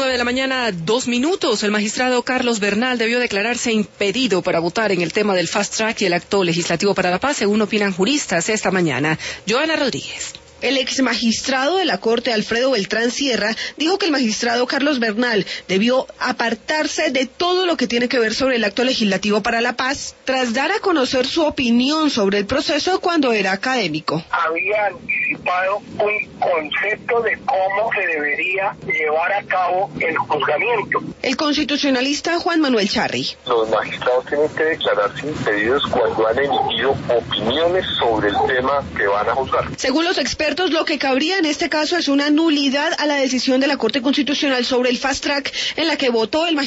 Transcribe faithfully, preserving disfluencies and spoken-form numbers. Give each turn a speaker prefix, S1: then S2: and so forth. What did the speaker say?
S1: Nueve de la mañana, dos minutos. El magistrado Carlos Bernal debió declararse impedido para votar en el tema del Fast Track y el Acto Legislativo para la Paz, según opinan juristas esta mañana. Joana Rodríguez.
S2: El ex magistrado de la Corte, Alfredo Beltrán Sierra, dijo que el magistrado Carlos Bernal debió apartarse de todo lo que tiene que ver sobre el Acto Legislativo para la Paz, tras dar a conocer su opinión sobre el proceso cuando era académico.
S3: Había anticipado un concepto de cómo se debería llevar a cabo el juzgamiento.
S2: El constitucionalista Juan Manuel Charri.
S4: Los magistrados tienen que declararse impedidos cuando han emitido opiniones sobre el tema que van a juzgar.
S2: Según los expertos, lo que cabría en este caso es una nulidad a la decisión de la Corte Constitucional sobre el Fast Track, en la que votó el magistrado